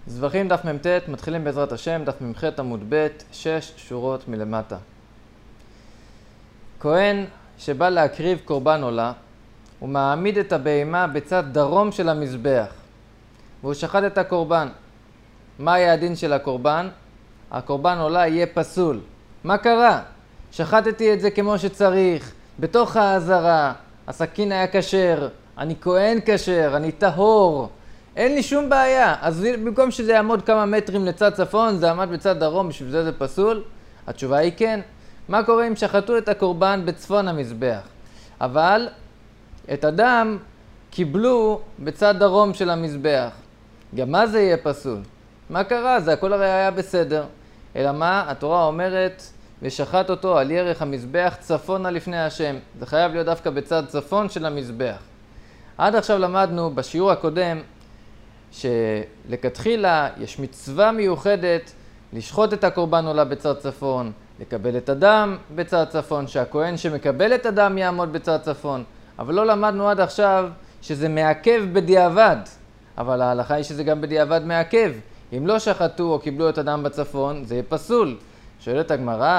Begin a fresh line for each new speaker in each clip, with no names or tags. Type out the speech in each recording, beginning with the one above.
זבחים דף מ"ט, מתחילים בעזרת השם, דף מ"ח עמוד ב', 6 שורות מלמטה. כהן שבא להקריב קורבן עולה, הוא מעמיד את הבהמה בצד דרום של המזבח, והוא שחט את הקורבן. מה היה הדין של הקורבן? הקורבן עולה יהיה פסול. מה קרה? שחטתי את זה כמו שצריך, בתוך העזרה, הסכין היה כשר, אני כהן כשר, אני טהור. אין לי שום בעיה. אז במקום שזה יעמוד כמה מטרים לצד צפון, זה עמד בצד דרום, בשביל זה פסול? התשובה היא כן. מה קורה אם שחטו את הקורבן בצפון המזבח? אבל את הדם קיבלו בצד דרום של המזבח. גם מה זה יהיה פסול? מה קרה? זה הכל הרי היה בסדר. אלא מה? התורה אומרת, ושחט אותו על ירך המזבח צפונה לפני השם. זה חייב להיות דווקא בצד צפון של המזבח. עד עכשיו למדנו בשיעור הקודם, שלכתחילה יש מצווה מיוחדת לשחוט את הקורבן עולה בצד צפון, לקבל את הדם בצד צפון, שהכהן שמקבל את הדם יעמוד בצד צפון. אבל לא למדנו עד עכשיו שזה מעכב בדיעבד. אבל ההלכה היא שזה גם בדיעבד מעכב. אם לא שחטו או קיבלו את הדם בצפון, זה יהיה פסול. שואלת הגמרא,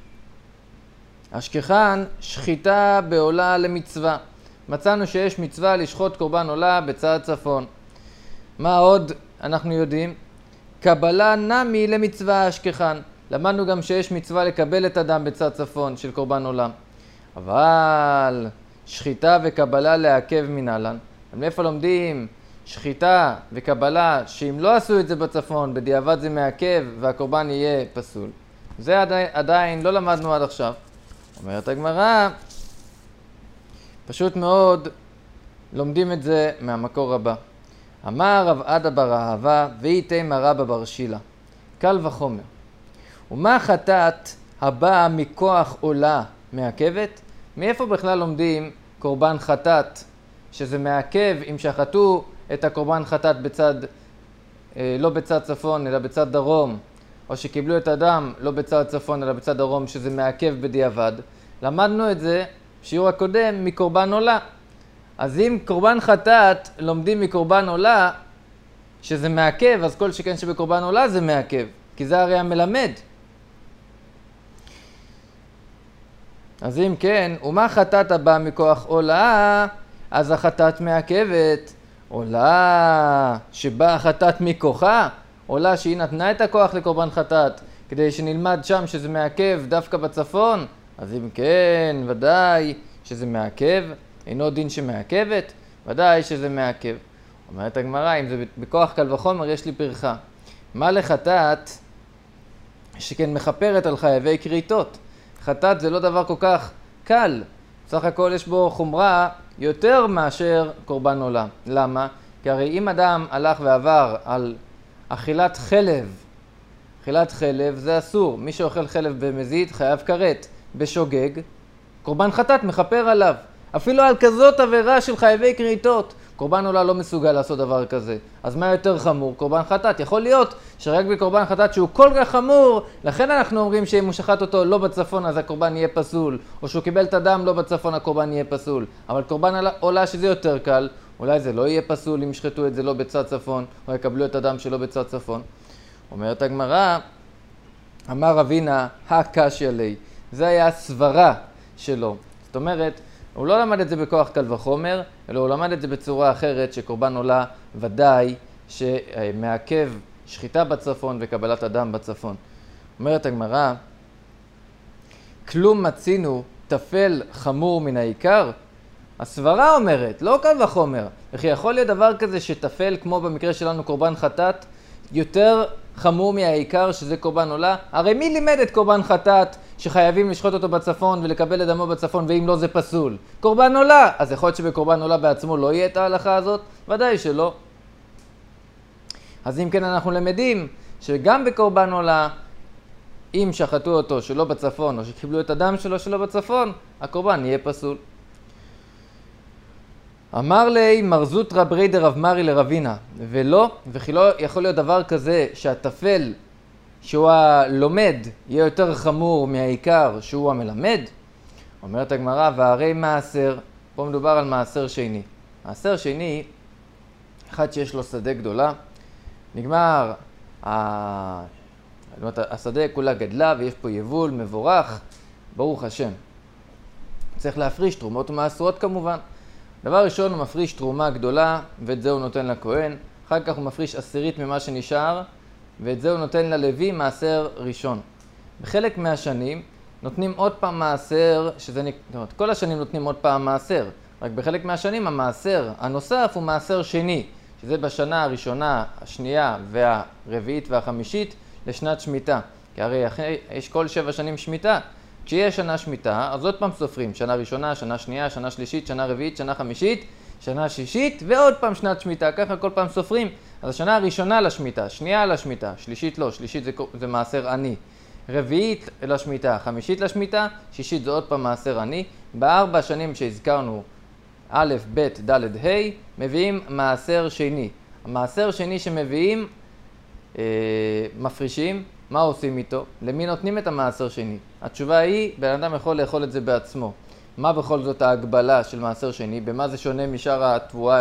אשכחן שחיטה בעולה למצווה. מצאנו שיש מצווה לשחוט קורבן עולה בצד צפון. מה עוד אנחנו יודעים? קבלה נמי למצווה אשכחן. למדנו גם שיש מצווה לקבל את הדם בצד צפון של קורבן עולה. אבל שחיטה וקבלה לעכב מנהלן. מאיפה לומדים? שחיטה וקבלה שאם לא עשו את זה בצפון, בדיעבד זה מעכב והקורבן יהיה פסול. זה עדיין לא למדנו עד עכשיו. אומרת הגמרא, פשוט מאוד לומדים את זה מהמקור הבא. אמר רב עדה בר אהבה ואיתמא רבא בר שילה, קל וחומר. ומה חטאת הבאה מכוח עולה מעכבת? מאיפה בכלל לומדים קורבן חטאת שזה מעכב אם שחטו את הקורבן חטאת בצד, לא בצד צפון אלא בצד דרום, או שקיבלו את הדם לא בצד צפון אלא בצד דרום, שזה מעכב בדיעבד? למדנו את זה בשיעור הקודם מקורבן עולה. אז אם קורבן חטאת לומדים מקורבן עולה שזה מעכב, אז כל שכן שבקורבן עולה זה מעכב, כי זה הרי המלמד. אז אם כן, ומה חטאת הבא מכוח עולה? אז החטאת מעכבת. עולה שבאה חטאת מכוחה, עולה שהיא נתנה את הכוח לקורבן חטאת, כדי שנלמד שם שזה מעכב דווקא בצפון. אז אם כן, ודאי שזה מעכב. אינו דין שמעכבת? ודאי שזה מעכב. אומרת הגמרא, אם זה בכוח קל וחומר, יש לי פרחה. מה לחטאת שכן מכפרת על חייבי כריתות? חטאת זה לא דבר כל כך קל. בסך הכל יש בו חומרה יותר מאשר קורבן עולה. למה? כי הרי אם אדם הלך ועבר על אכילת חלב, אכילת חלב זה אסור. מי שאוכל חלב במזיד חייב כרת. בשוגג, קורבן חטאת מכפר עליו. אפילו על כזאת עבירה של חייבי כריתות, קורבן עולה לא מסוגל לעשות דבר כזה. אז מה יותר חמור? קורבן חטאת. יכול להיות שרק בקורבן חטאת שהוא כל כך חמור, לכן אנחנו אומרים שאם הוא שחט אותו לא בצפון אז הקורבן יהיה פסול, או שהוא קיבל את הדם לא בצפון הקורבן יהיה פסול. אבל קורבן עולה שזה יותר קל, אולי זה לא יהיה פסול אם ישחטו את זה לא בצד צפון, או יקבלו את הדם שלא בצד צפון. אומרת הגמרא, אמר רבינה, הקשיא ליה. זה היה הסברה שלו. זאת אומרת, הוא לא למד את זה בכוח קל וחומר, אלא הוא למד את זה בצורה אחרת, שקורבן עולה ודאי שמעכב שחיטה בצפון וקבלת אדם בצפון. אומרת הגמרא, כלום מצינו תפל חמור מן העיקר? הסברה אומרת, לא קל וחומר, וכי יכול להיות דבר כזה שתפל, כמו במקרה שלנו קורבן חטאת, יותר חמור מהעיקר שזה קורבן עולה? הרי מי לימד את קורבן חטאת שחייבים לשחוט אותו בצפון ולקבל את דמו בצפון, ואם לא זה פסול? קורבן עולה. אז יכול להיות שבקורבן עולה בעצמו לא יהיה את ההלכה הזאת? ודאי שלא. אז אם כן אנחנו למדים שגם בקורבן עולה, אם שחטו אותו שלא בצפון או שקיבלו את הדם שלו שלא בצפון, הקורבן יהיה פסול. אמר לי מרזות רבי דרב מרי לרבינה, ולא, וכי לא יכול להיות דבר כזה שהתפל שהוא הלומד יהיה יותר חמור מהעיקר שהוא המלמד? אומרת הגמרא, והרי מעשר, פה מדובר על מעשר שני. מעשר שני, אחד שיש לו שדה גדולה, נגמר, השדה כולה גדלה ויש פה יבול מבורך, ברוך השם. צריך להפריש תרומות ומעשרות כמובן. דבר ראשון הוא מפריש תרומה גדולה ואת זה הוא נותן לכהן, אחר כך הוא מפריש 10 ממה שנשאר ואת זה הוא נותן ללוי מעשר ראשון. בחלק מהשנים נותנים עוד פעם מעשר, כל השנים נותנים עוד פעם מעשר, רק בחלק מהשנים המעשר הנוסף הוא מעשר שני, שזה בשנה הראשונה, השנייה והרביעית והחמישית לשנת שמיטה. כי הרי יש כל 7 שנים שמיטה. כשיש שנה שמיטה, אז עוד פעם סופרים. שנה ראשונה, שנה שנייה, שנה שלישית, שנה רביעית, שנה חמישית, שנה שישית, ועוד פעם שנת שמיטה. ככה כל פעם סופרים. אז השנה הראשונה לשמיטה, שנייה לשמיטה, שלישית לא, שלישית זה מעשר עני. רביעית לשמיטה, חמישית לשמיטה, שישית זה עוד פעם מעשר עני. ב4 שנים שהזכרנו, א', ב', ד', ה', מביאים מעשר שני. המעשר שני שמביאים, מפרישים, מה עושים איתו? למי נותנים את המעשר שני? התשובה היא, בן אדם יכול לאכול את זה בעצמו. מה בכל זאת ההגבלה של מעשר שני? במה זה שונה משאר התבואה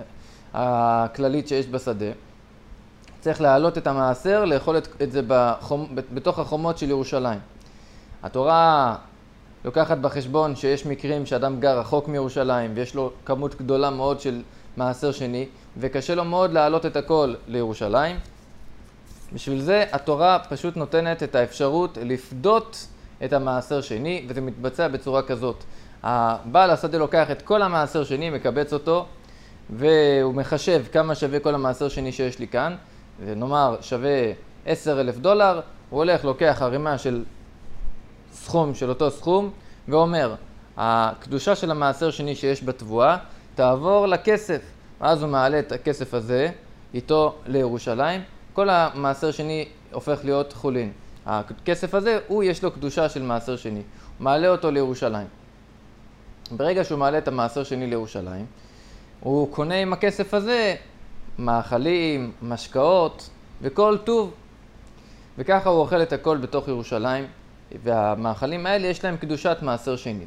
הכללית שיש בשדה? צריך להעלות את המעשר, לאכול את זה בתוך החומות של ירושלים. התורה לוקחת בחשבון שיש מקרים שאדם גר רחוק מירושלים ויש לו כמות גדולה מאוד של מעשר שני וקשה לו מאוד להעלות את הכל לירושלים. בשביל זה התורה פשוט נותנת את האפשרות לפדות את המעשר שני וזה מתבצע בצורה כזאת. הבעל השדה לוקח את כל המעשר שני, מקבץ אותו והוא מחשב כמה שווה כל המעשר שני שיש לי כאן. ונאמר שווה $10,000, הוא הולך לוקח ערימה של סכום של אותו סכום ואומר הקדושה של המעשר שני שיש בתבואה תעבור לכסף, ואז הוא מעלה את הכסף הזה איתו לירושלים. כל המעשר שני הופך להיות חולין. הכסף הזה יש לו קדושה של מעשר שני, הוא מעלה אותו לירושלים. ברגע שהוא מעלה את המעשר שני לירושלים הוא קונה עם הכסף הזה מאכלים, משקאות וכל טוב, וככה הוא אוכל את הכל בתוך ירושלים, והמאכלים האלה יש להם קדושת מעשר שני.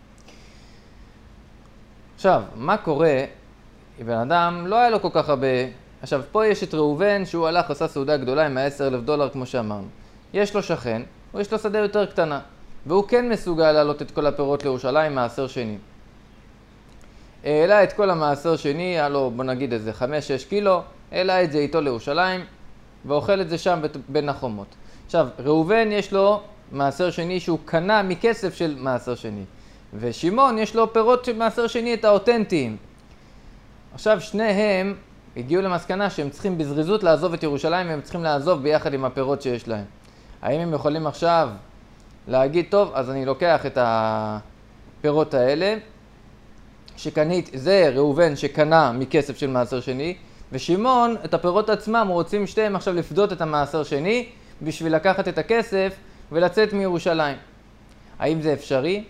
עכשיו, מה קורה אם בן אדם לא היה לו כל כך הרבה? עכשיו, פה יש את ראובן שהוא הלך עשה סעודה גדולה עם $10,000 כמו שאמרנו. יש לו שכן, או יש לו שדה יותר קטנה, והוא כן מסוגל להעלות את כל הפירות לירושלים מעשר שני. העלה את כל המעשר שני, היה לו בוא נגיד איזה 5-6 קילו, העלה את זה איתו לירושלים ואוכל את זה שם בין החומות. עכשיו, ראובן יש לו מעשר שני שהוא קנה מכסף של מעשר שני, ושמעון יש לו פירות של מעשר שני את האותנטיים. עכשיו שניהם הגיעו למסקנה שהם צריכים בזריזות לעזוב את ירושלים והם צריכים לעזוב ביחד עם הפירות שיש להם. האם הם יכולים עכשיו להגיד טוב אז אני לוקח את הפירות האלה שקנית, זה ראובן שקנה מכסף של מעשר שני, ושמעון את הפירות עצמם רוצים שתיהם עכשיו לפדות את המעשר שני בשביל לקחת את הכסף ולצאת מירושלים. האם זה אפשרי?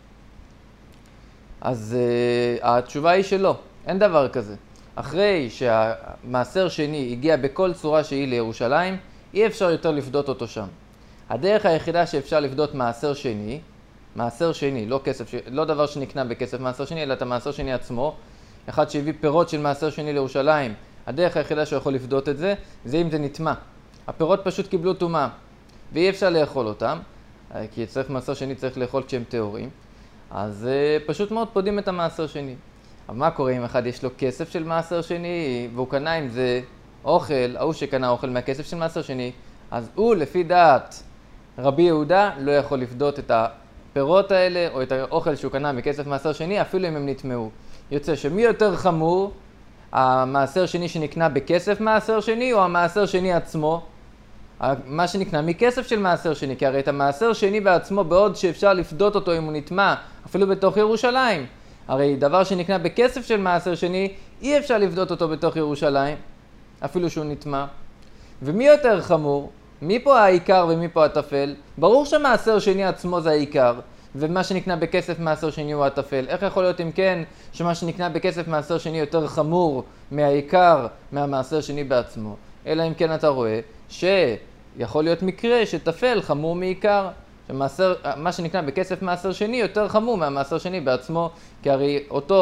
אז התשובה היא שלא, אין דבר כזה. אחרי שהמעשר שני הגיע בכל צורה שהיא לירושלים, אי אפשר יותר לפדות אותו שם. הדרך היחידה שאפשר לפדות מעשר שני, לא כסף, לא דבר שנקנה בכסף מעשר שני, אלא את המעשר שני עצמו, אחד שהביא פירות של מעשר שני לירושלים, הדרך היחידה שיכול לפדות את זה, זה אם זה נטמע. הפירות פשוט קיבלו טומאה, ואי אפשר לאכול אותם, כי צריך מעשר שני צריך לאכול כשהם טהורים, אז פשוט מאוד פודים את המעשר שני. אבל מה קורה אם אחד יש לו כסף של מעשר שני, והוא קנה עם זה אוכל, ההוא שקנה אוכל מהכסף של מעשר שני, אז הוא לפי דעת רבי יהודה לא יכול לפדות את הפירות האלה, או את האוכל שהוא קנה מכסף מעשר שני, אפילו אם הם נטמעו. יוצא שמי יותר חמור, המעשר שני שנקנה בכסף מעשר שני, או המעשר שני עצמו? מה שנקנה מכסף של מעשר שני, כי הרי את המעשר שני בעצמו, בעוד שאפשר לפדות אותו אם הוא נטמע, אפילו בתוך ירושלים. הרי דבר שנקנה בכסף של מעשר שני, אי אפשר לפדות אותו בתוך ירושלים, אפילו שהוא נטמע. ומי יותר חמור? מי פה העיקר ומי פה הטפל? ברור שמעשר שני עצמו זה העיקר, ומה שנקנה בכסף מעשר שני הוא הטפל. איך יכול להיות אם כן שמה שנקנה בכסף מעשר שני יותר חמור מהעיקר מהמעשר שני בעצמו? אלא אם כן אתה רואה שיכול להיות מקרה שטפל חמור מעיקר, מה שנקנה בכסף מעשר שני יותר חמור מהמעשר שני בעצמו, כי הרי אותו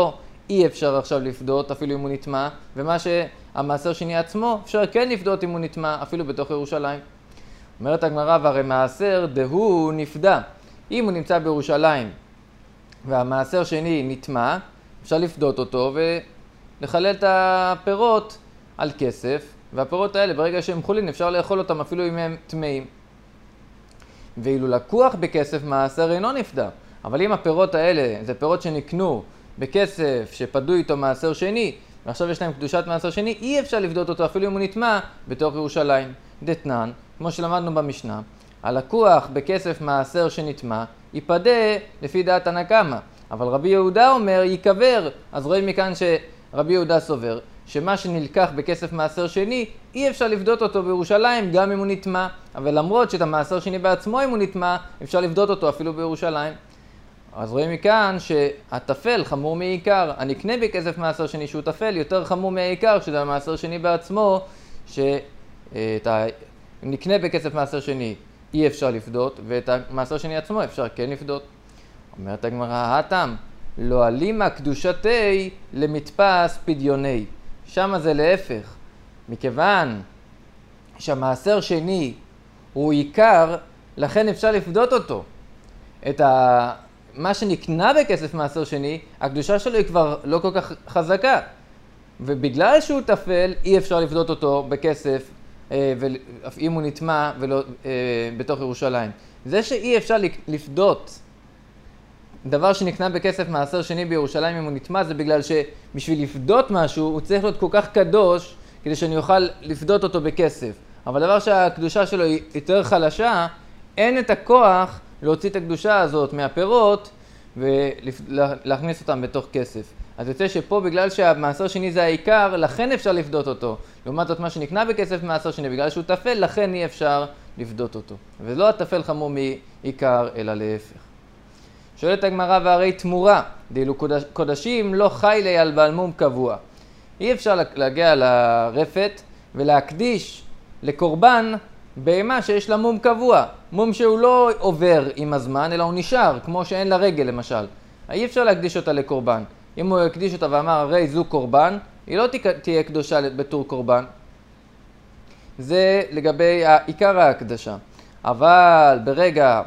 אי אפשר עכשיו לפדות אפילו אם הוא נטמע, ומה שהמעשר שני עצמו אפשר כן לפדות אם הוא נטמע אפילו בתוך ירושלים. אומרת הגמרא, והרי מעשר דהוא נפדה. אם הוא נמצא בירושלים והמעשר שני נטמע, אפשר לפדות אותו ולחלל את הפירות על כסף, והפירות האלה ברגע שהם חולין אפשר לאכול אותם אפילו אם הם טמאים. ואילו לקוח בכסף מעשר אינו נפדה. אבל אם הפירות האלה זה פירות שנקנו בכסף שפדו איתו מעשר שני, ועכשיו יש להם קדושת מעשר שני, אי אפשר לפדות אותו אפילו אם הוא נטמע בתוך ירושלים. דתנן, כמו שלמדנו במשנה, הלקוח בכסף מעשר שנטמע, ייפדה לפי דעת תנא קמא. אבל רבי יהודה אומר, ייקבר. אז רואים מכאן שרבי יהודה סובר, שמה שנלקח בכסף מעשר שני, אי אפשר לפדות אותו בירושלים גם אם הוא נטמע. אבל למרות שאת המעשר שני בעצמו אם הוא נטמע, אפשר לפדות אותו אפילו בירושלים. אז רואים מכאן שהטפל חמור מעיקר. הנקנה בכסף מעשר שני שהוא טפל יותר חמור מעיקר, שזה המעשר שני בעצמו, נקנה בכסף מעשר שני אי אפשר לפדות, ואת המעשר שני עצמו אפשר כן לפדות. אומרת הגמרא, הטעם, לא אלימה קדושתי למדפס פדיוני. שמה זה להפך. מכיוון שהמעשר שני הוא עיקר, לכן אפשר לפדות אותו. מה שנקנה בכסף מעשר שני, הקדושה שלו היא כבר לא כל כך חזקה. ובגלל שהוא טפל, אי אפשר לפדות אותו בכסף, אם הוא נטמע בתוך ירושלים. זה שאי אפשר לפדות דבר שנקנה בכסף מעשר שני בירושלים אם הוא נטמע, זה בגלל שבשביל לפדות משהו הוא צריך להיות כל כך קדוש כדי שאני אוכל לפדות אותו בכסף. אבל דבר שהקדושה שלו היא יותר חלשה, אין את הכוח להוציא את הקדושה הזאת מהפירות ולהכניס אותם בתוך כסף. אז יוצא שפה בגלל שהמעשר שני זה העיקר, לכן אפשר לפדות אותו. לעומת זאת מה שנקנה בכסף מעשר שני, בגלל שהוא טפל, לכן אי אפשר לפדות אותו. ולא הטפל חמור מעיקר, אלא להפך. שואלת הגמרא, והרי תמורה, דאילו קודשים לא חי לי על בעל מום קבוע. אי אפשר להגיע לרפת ולהקדיש לקורבן בהמה שיש לה מום קבוע. מום שהוא לא עובר עם הזמן, אלא הוא נשאר, כמו שאין לה רגל למשל. אי אפשר להקדיש אותה לקורבן. אם הוא יקדיש אותה ואמר, הרי זו קורבן, היא לא תהיה קדושה בתור קורבן. זה לגבי עיקר ההקדשה. אבל ברגע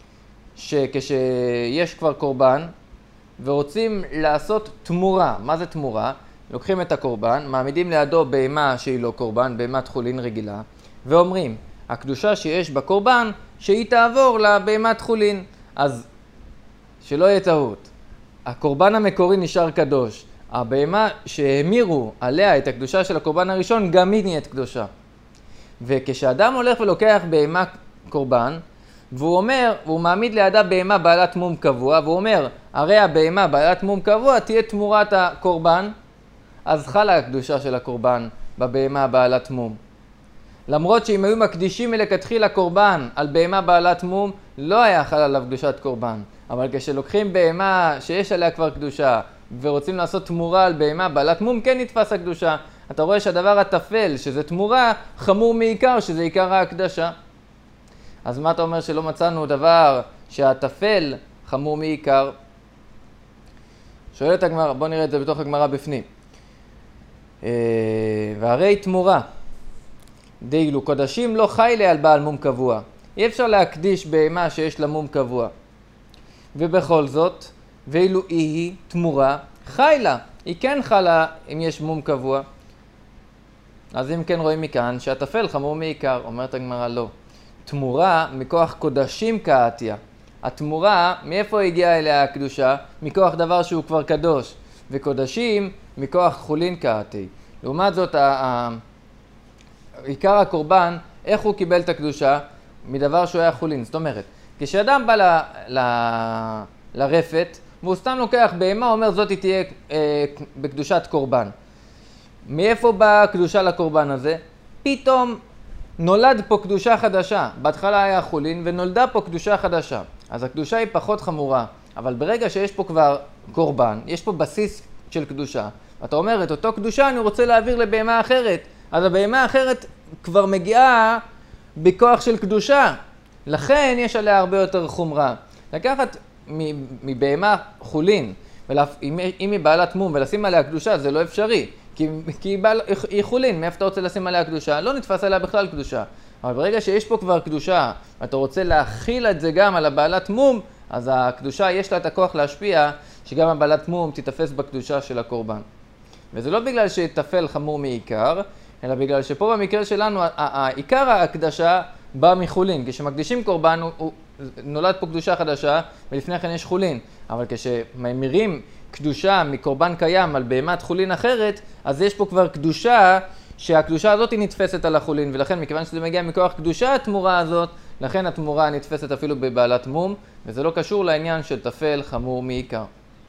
שכשיש כבר קורבן ורוצים לעשות תמורה, מה זה תמורה? לוקחים את הקורבן, מעמידים לידו בהמה שהיא לא קורבן, בהמת חולין רגילה, ואומרים, הקדושה שיש בקורבן, שהיא תעבור לבהמת חולין. אז שלא יהיה טעות. הקורבן המקורי נשאר קדוש. הבהמה שהמירו עליה את הקדושה של הקורבן הראשון, גם היא נהיית קדושה. וכשאדם הולך ולוקח בהמה קורבן, והוא אומר, והוא מעמיד לידה בהמה בעלת מום קבוע, והוא אומר, הרי הבהמה בעלת מום קבוע תהיה תמורת הקורבן, אז חלה הקדושה של הקורבן בבהמה בעלת מום. למרות שאם היו מקדישים מלכתחילה קורבן על בהמה בעלת מום, לא היה חל עליו קדושת קורבן. אבל כשלוקחים בהמה שיש עליה כבר קדושה, ורוצים לעשות תמורה על בהמה בעלת מום, כן נתפס הקדושה. אתה רואה שהדבר הטפל, שזה תמורה, חמור מעיקר, שזה עיקר ההקדשה. אז מה אתה אומר שלא מצאנו דבר שהטפל חמור מעיקר? שואלת הגמרא, בוא נראה את זה בתוך הגמרא בפנים. והרי תמורה, דאילו קודשים לא חי לי על בעל מום קבוע. אי אפשר להקדיש בהמה שיש לה מום קבוע. ובכל זאת, ואילו היא תמורה, חי לה. היא כן חלה אם יש מום קבוע. אז אם כן רואים מכאן שהטפל חמור מעיקר. אומרת הגמרא לא. תמורה מכוח קודשים קעתיה. התמורה, מאיפה הגיעה אליה הקדושה? מכוח דבר שהוא כבר קדוש. וקודשים מכוח חולין קעתי. לעומת זאת, עיקר הקורבן, איך הוא קיבל את הקדושה? מדבר שהוא היה חולין. זאת אומרת, כשאדם בא לרפת, והוא סתם לוקח בהמה, הוא אומר זאת תהיה בקדושת קורבן. מאיפה באה הקדושה לקורבן הזה? פתאום נולד פה קדושה חדשה. בהתחלה היה חולין ונולדה פה קדושה חדשה. אז הקדושה היא פחות חמורה. אבל ברגע שיש פה כבר קורבן, יש פה בסיס של קדושה. אתה אומר, את אותו קדושה אני רוצה להעביר לבהמה אחרת. אז הבהמה האחרת כבר מגיעה בכוח של קדושה. לכן יש עליה הרבה יותר חומרה. לקחת מבהמה חולין אם היא בעלת מום ולשים עליה קדושה זה לא אפשרי, כי היא חולין, מאיפה אתה רוצה לשים עליה קדושה? לא נתפס עליה בכלל קדושה. אבל ברגע שיש פה כבר קדושה, ואתה רוצה להכיל את זה גם על הבעלת מום, אז הקדושה יש לה את הכוח להשפיע שגם הבעלת מום תתפס בקדושה של הקורבן. וזה לא בגלל שטפל חמור מעיקר, אלא בגלל שפה במקרה שלנו, העיקר ההקדשה בא מחולין. כשמקדישים קורבן, נולד פה קדושה חדשה, ולפני כן יש חולין. אבל כשממירים קדושה מקורבן קיים על בהמת חולין אחרת, אז יש פה כבר קדושה, שהקדושה הזאת היא נתפסת על החולין, ולכן מכיוון שזה מגיע מכוח קדושה התמורה הזאת, לכן התמורה נתפסת אפילו בבעלת מום, וזה לא קשור לעניין של טפל חמור מעיקר.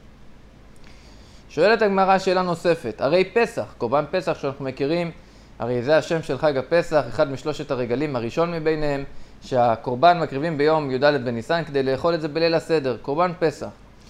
שואלת הגמרא שאלה נוספת, הרי פסח, קורבן פסח שאנחנו מכירים, הרי זה השם של חג הפסח, אחד משלושת הרגלים הראשון מביניהם, שהקורבן מקריבים ביום י"ד בניסן כדי לאכול את זה בליל הסדר, קורבן פסח.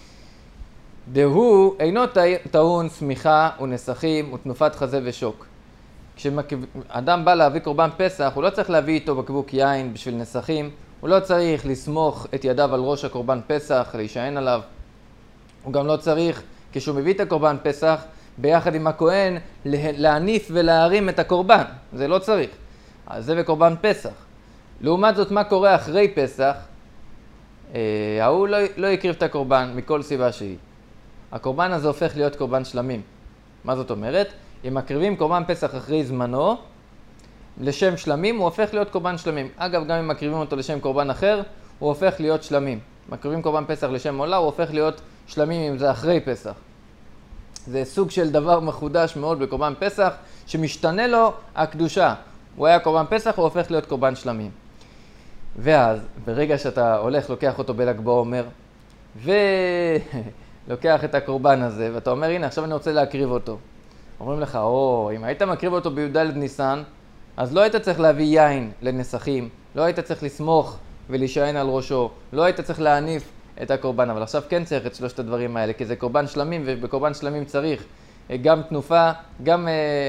דהוא אינו טעון שמיכה ונסכים ותנופת חזה ושוק. כשאדם בא להביא קורבן פסח, הוא לא צריך להביא איתו בקבוק יין בשביל נסכים, הוא לא צריך לסמוך את ידיו על ראש הקורבן פסח, להישען עליו. הוא גם לא צריך, כשהוא מביא את הקורבן פסח, ביחד עם הכהן, להניף ולהרים את הקורבן. זה לא צריך. אז זה בקורבן פסח. לעומת זאת, מה קורה אחרי פסח? ההוא לא יקריב את הקורבן מכל סיבה שהיא. הקורבן הזה הופך להיות קורבן שלמים. מה זאת אומרת? אם מקריבים קורבן פסח אחרי זמנו, לשם שלמים הוא הופך להיות קורבן שלמים. אגב, גם אם מקריבים אותו לשם קורבן אחר, הוא הופך להיות שלמים. מקריבים קורבן פסח לשם עולה, הוא הופך להיות שלמים אם זה אחרי פסח. זה סוג של דבר מחודש מאוד בקורבן פסח, שמשתנה לו הקדושה. הוא היה קורבן פסח, הוא הופך להיות קורבן שלמים. ואז, ברגע שאתה הולך, לוקח אותו בל"ג בעומר, ולוקח את הקורבן הזה, ואתה אומר, הנה, עכשיו אני רוצה להקריב אותו. אומרים לך, אם היית מקריב אותו בי"ד ניסן, אז לא היית צריך להביא יין לנסכים, לא היית צריך לסמוך ולהישען על ראשו, לא היית צריך להניף את הקורבן, אבל עכשיו כן צריך את שלושת הדברים האלה, כי זה קורבן שלמים, ובקורבן שלמים צריך גם תנופה, גם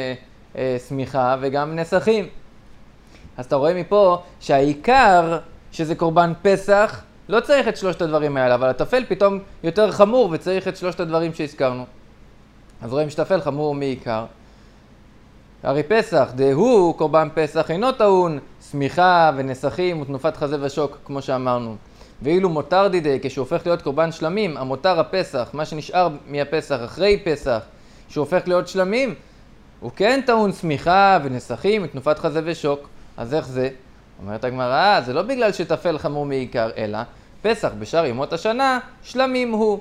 סמיכה וגם נסכים. אז אתה רואה מפה שהעיקר שזה קורבן פסח, לא צריך את שלושת הדברים האלה, אבל הטפל פתאום יותר חמור וצריך את שלושת הדברים שהזכרנו. אז רואים שטפל חמור מעיקר. הרי פסח, דהוא קורבן פסח אינו טעון סמיכה ונסכים ותנופת חזה ושוק, כמו שאמרנו. ואילו מותר דידי, כשהוא הופך להיות קורבן שלמים, המותר הפסח, מה שנשאר מהפסח אחרי פסח, שהוא הופך להיות שלמים, הוא כן טעון סמיכה ונסכים ותנופת חזה ושוק. אז איך זה? אומרת הגמרא, זה לא בגלל שטפל חמור מעיקר, אלא פסח בשאר ימות השנה, שלמים הוא.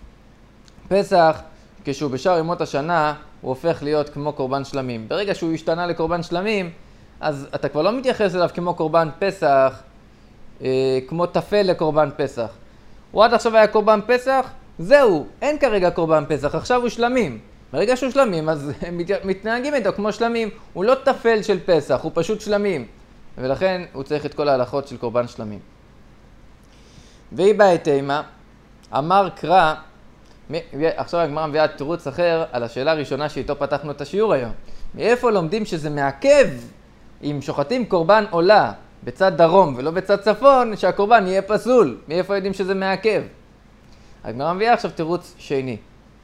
פסח, כשהוא בשאר ימות השנה, הוא הופך להיות כמו קורבן שלמים. ברגע שהוא השתנה לקורבן שלמים, אז אתה כבר לא מתייחס אליו כמו קורבן פסח, כמו טפל לקורבן פסח. הוא עד עכשיו היה קורבן פסח, זהו, אין כרגע קורבן פסח, עכשיו הוא שלמים. ברגע שהוא שלמים, אז הם מתנהגים איתו כמו שלמים. הוא לא טפל של פסח, הוא פשוט שלמים. ולכן הוא צריך את כל ההלכות של קורבן שלמים. והיא באה תימה, אמר קרא, עכשיו הגמרא מביאה תירוץ אחר על השאלה הראשונה שאיתו פתחנו את השיעור היום. מאיפה לומדים שזה מעכב אם שוחטים קורבן עולה בצד דרום ולא בצד צפון, שהקורבן יהיה פסול? מאיפה יודעים שזה מעכב? הגמרא מביאה עכשיו תירוץ שני.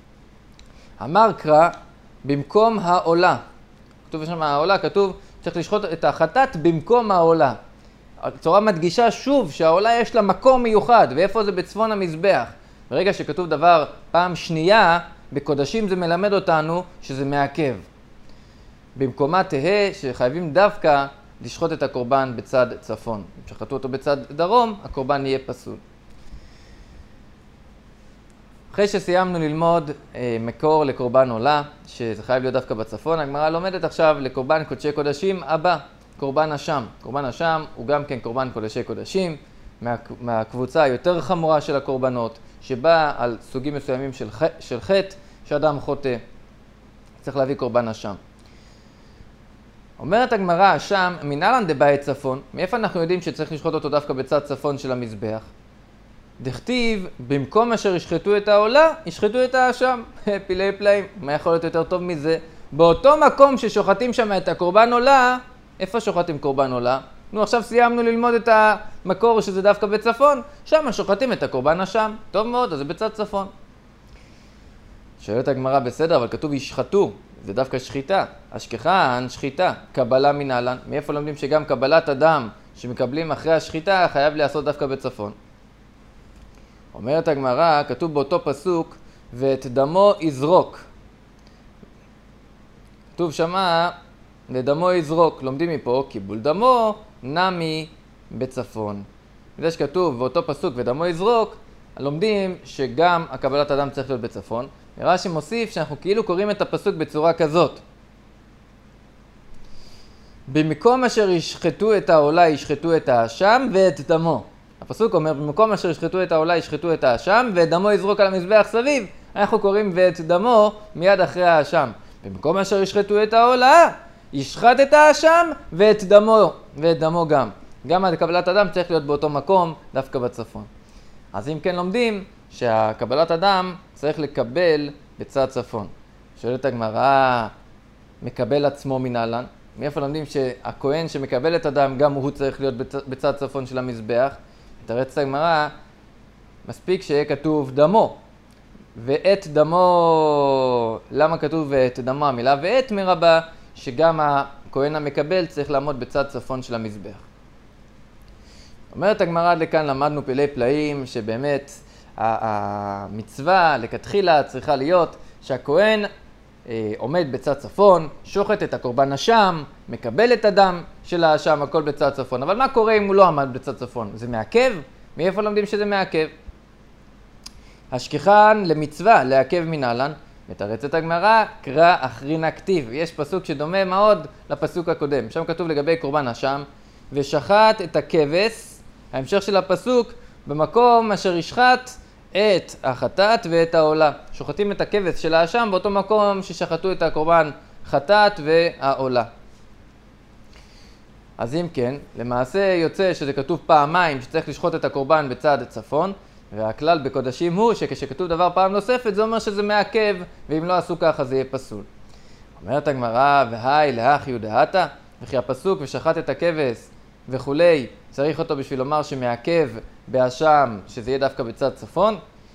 אמר קרא, במקום העולה. כתוב שם העולה, כתוב צריך לשחוט את החטאת במקום העולה. הצורה מדגישה שוב שהעולה יש לה מקום מיוחד, ואיפה זה בצפון המזבח. ברגע שכתוב דבר פעם שנייה, בקודשים זה מלמד אותנו שזה מעכב. במקומה תהה שחייבים דווקא לשחוט את הקורבן בצד צפון. אם שחטו אותו בצד דרום, הקורבן יהיה פסול. אחרי שסיימנו ללמוד מקור לקורבן עולה, שזה חייב להיות דווקא בצפון, הגמרא לומדת עכשיו לקורבן קודשי קודשים הבא, קורבן אשם. קורבן אשם הוא גם כן קורבן קודשי קודשים, מהקבוצה היותר חמורה של הקורבנות, שבא על סוגים מסוימים של חטא שאדם חוטא. צריך להביא קורבן אשם. אומרת הגמרא, אשם מנהלן דבאי צפון, מאיפה אנחנו יודעים שצריך לשחוט אותו דווקא בצד צפון של המזבח? דכתיב, במקום אשר ישחטו את העולה, ישחטו את האשם. פילי פלאים, מה יכול להיות יותר טוב מזה? באותו מקום ששוחטים שם את הקורבן עולה, איפה שוחטים קורבן עולה? נו, עכשיו סיימנו ללמוד את המקור שזה דווקא בצפון, שם שוחטים את הקורבן אשם. טוב מאוד, אז זה בצד צפון. שואלת הגמרא, בסדר, אבל כתוב ישחטו, זה דווקא שחיטה. אשכחן, שחיטה, קבלה מנהלן. מאיפה לומדים שגם קבלת אדם שמקבלים אחרי השחיטה חייב להיעשות דווקא בצפון? אומרת הגמרא, כתוב באותו פסוק, ואת דמו יזרוק. כתוב שמה, ודמו יזרוק. לומדים מפה, קיבול דמו נמי בצפון. זה שכתוב באותו פסוק, ודמו יזרוק, לומדים שגם הקבלת אדם צריך להיות בצפון. רש"י מוסיף שאנחנו כאילו קוראים את הפסוק בצורה כזאת. במקום אשר ישחטו את העולה, ישחטו את האשם ואת דמו. הפסוק אומר, במקום אשר ישחטו את העולה, ישחטו את האשם, ואת דמו יזרוק על המזבח סביב. אנחנו קוראים ואת דמו מיד אחרי האשם. במקום אשר ישחטו את העולה, ישחט את האשם ואת דמו גם. גם הקבלת אדם צריך להיות באותו מקום, דווקא בצפון. אז אם כן לומדים שהקבלת אדם צריך לקבל בצד צפון. שואלת הגמרא, מקבל עצמו מנהלן? מאיפה לומדים שהכהן שמקבל את אדם גם הוא צריך להיות בצד צפון של המזבח? מתרצת הגמרא, מספיק שיהיה כתוב דמו. ואת דמו, למה כתוב ואת דמו? המילה ואת מרבה שגם הכהן המקבל צריך לעמוד בצד צפון של המזבח. אומרת הגמרא, עד לכאן למדנו פלאי פלאים שבאמת המצווה לכתחילה צריכה להיות שהכהן עומד בצד צפון, שוחט את הקורבן אשם, מקבל את הדם של האשם, הכל בצד צפון. אבל מה קורה אם הוא לא עמד בצד צפון? זה מעכב? מאיפה לומדים שזה מעכב? השכחן למצווה, לעכב מנהלן, מתרצת הגמרא, קרא אחרינא כתיב. יש פסוק שדומה מאוד לפסוק הקודם. שם כתוב לגבי קורבן אשם, ושחט את הכבש, ההמשך של הפסוק, במקום אשר ישחט את החטאת ואת העולה. שוחטים את הכבש של האשם באותו מקום ששחטו את הקורבן חטאת והעולה. אז אם כן, למעשה יוצא שזה כתוב פעמיים שצריך לשחוט את הקורבן בצד צפון, והכלל בקודשים הוא שכשכתוב דבר פעם נוספת זה אומר שזה מעכב, ואם לא עשו ככה זה יהיה פסול. אומרת הגמרא, והי לאח יהודהתה, וכי הפסוק ושחט את הכבש וכולי, צריך אותו בשביל לומר שמעכב באשם שזה יהיה דווקא בצד צפון,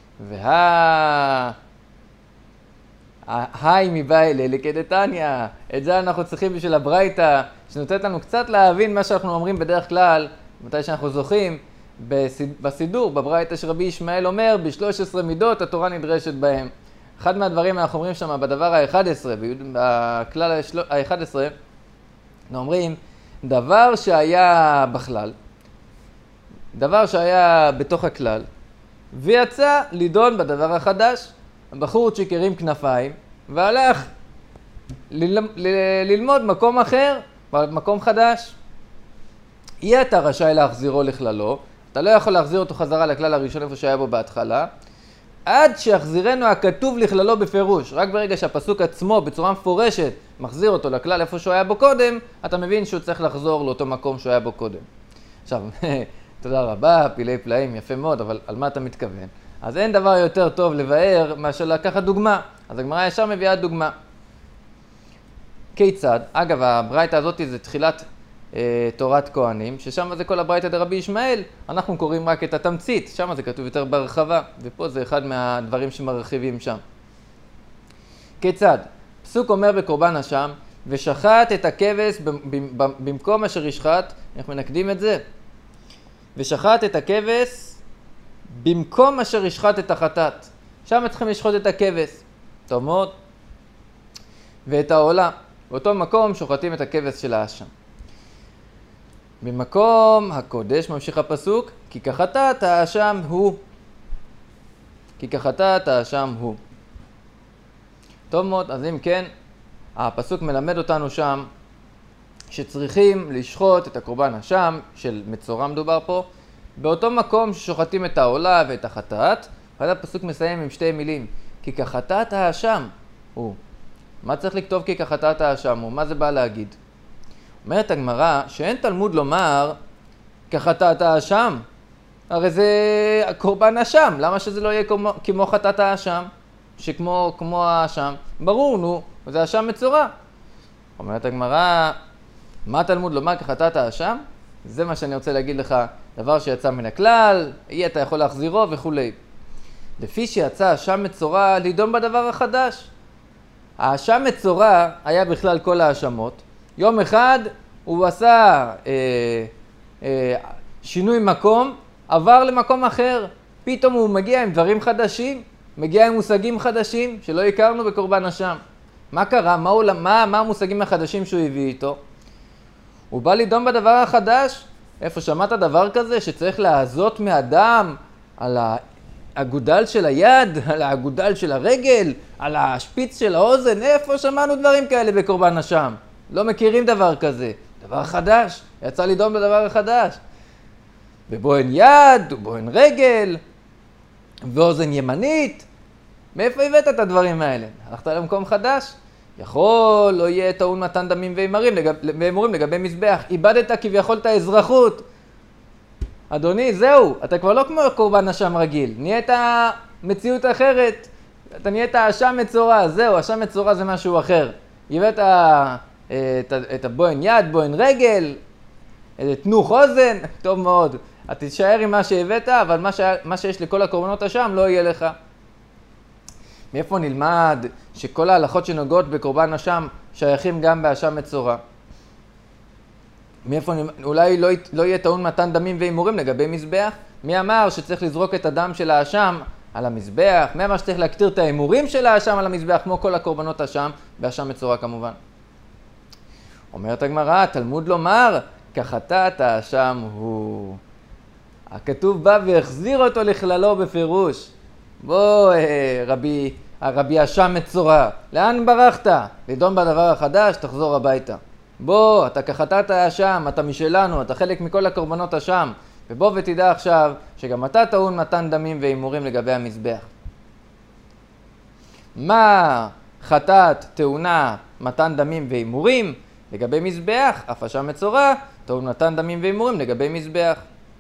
היי מבעילה לקדתניא, את זה אנחנו צריכים בשביל הברייתא, שנותנת לנו קצת להבין מה שאנחנו אומרים בדרך כלל, מתי שאנחנו זוכים, בסידור, בברייתא שרבי ישמעאל אומר, ב13 מידות התורה נדרשת בהם. אחד מהדברים אנחנו אומרים שם בדבר ה-11, בכלל ה-11, אנחנו אומרים, דבר שהיה בכלל, דבר שהיה בתוך הכלל, ויצא לידון בדבר החדש. הבחורצ'יק הרים כנפיים והלך ללמוד מקום אחר, מקום חדש. יהיה אתה רשאי להחזירו לכללו, אתה לא יכול להחזיר אותו חזרה לכלל הראשון איפה שהיה בו בהתחלה, עד שיחזירנו הכתוב לכללו בפירוש. רק ברגע שהפסוק עצמו בצורה מפורשת מחזיר אותו לכלל איפה שהוא היה בו קודם, אתה מבין שהוא צריך לחזור לאותו מקום שהוא היה בו קודם. עכשיו, תודה רבה, פלאי פלאים, יפה מאוד, אבל על מה אתה מתכוון? אז אין דבר יותר טוב לבאר מאשר לקחת דוגמה. אז הגמרא ישר מביאה דוגמה. כיצד? אגב, הברייתא הזאת זה תחילת תורת כהנים, ששם זה כל הברייתא דרבי ישמעאל, אנחנו קוראים רק את התמצית, שם זה כתוב יותר ברחבה, ופה זה אחד מהדברים שמרחיבים שם. כיצד? פסוק אומר בקורבן אשם, ושחט את הכבש במקום אשר ישחט, איך מנקדים את זה? ושחט את הכבש במקום אשר ישחט את החטאת. שם צריכים לשחוט את הכבש. טוב מאוד. ואת העולה. באותו מקום שוחטים את הכבש של האשם. במקום הקודש ממשיך הפסוק, כי כחטאת האשם הוא. כי כחטאת האשם הוא. טוב מאוד, אז אם כן, הפסוק מלמד אותנו שם שצריכים לשחוט את הקורבן אשם, של מצורע מדובר פה, באותו מקום ששוחטים את העולה ואת החטאת. ואז הפסוק מסיים עם שתי מילים, כי כחטאת האשם הוא. מה צריך לכתוב כי כחטאת האשם הוא? מה זה בא להגיד? אומרת הגמרא שאין תלמוד לומר כחטאת האשם. הרי זה קורבן אשם, למה שזה לא יהיה כמו חטאת האשם? שכמו האשם, ברור נו, זה אשם מצורע. אומרת הגמרא, מה תלמוד לומר כחטאת האשם? זה מה שאני רוצה להגיד לך, דבר שיצא מן הכלל, אתה יכול להחזירו וכו'. לפי שיצא האשם מצורע לדון בדבר החדש. האשם מצורע היה בכלל כל האשמות. יום אחד הוא עשה שינוי מקום, עבר למקום אחר. פתאום הוא מגיע עם דברים חדשים, מגיע עם מושגים חדשים שלא הכרנו בקורבן אשם. מה קרה? מה המושגים החדשים שהוא הביא איתו? הוא בא לדון בדבר החדש. איפה שמעת דבר כזה שצריך לעזות מאדם על האגודל של היד, על האגודל של הרגל, על השפיץ של האוזן? איפה שמענו דברים כאלה בקורבן אשם? לא מכירים דבר כזה. דבר חדש, יצא לדון בדבר החדש. ובוהן יד, ובוהן רגל, ואוזן ימנית. מאיפה הבאת את הדברים האלה? הלכת למקום חדש? יכול, לא יהיה טעון מתן דמים ואימורים לגבי מזבח. איבדת כביכול את האזרחות. אדוני, זהו, אתה כבר לא כמו קורבן אשם רגיל. נהיית מציאות אחרת. אתה נהיית אשם מצורע. זהו, אשם מצורע זה משהו אחר. הבאת את הבוהן יד, בוהן רגל, תנוך אוזן, טוב מאוד. אתה תישאר עם מה שהבאת, אבל מה שיש לכל הקורבנות אשם לא יהיה לך. מאיפה נלמד שכל ההלכות שנוגעות בקורבן אשם שייכים גם באשם מצורע? מאיפה אולי לא יהיה טעון מתן דמים ואימורים לגבי מזבח? מי אמר שצריך לזרוק את הדם של האשם על המזבח? מי אמר שצריך להקטיר את האימורים של האשם על המזבח, כמו כל הקורבנות אשם, באשם מצורע כמובן? אומרת הגמרא, תלמוד לומר, כחטאת האשם הוא. הכתוב בא והחזיר אותו לכללו בפירוש. בוא רבי אשם מצורע, לאן ברחת? לדון בדבר החדש, תחזור הביתה. בוא, אתה כחטאת האשם, אתה משלנו, אתה חלק מכל הקורבנות אשם. ובוא ותדע עכשיו שגם אתה טעון מתן דמים ואימורים לגבי המזבח. מה חטאת טעונה מתן דמים ואימורים לגבי מזבח? אף אשם מצורע טעון מתן דמים ואימורים לגבי מזבח.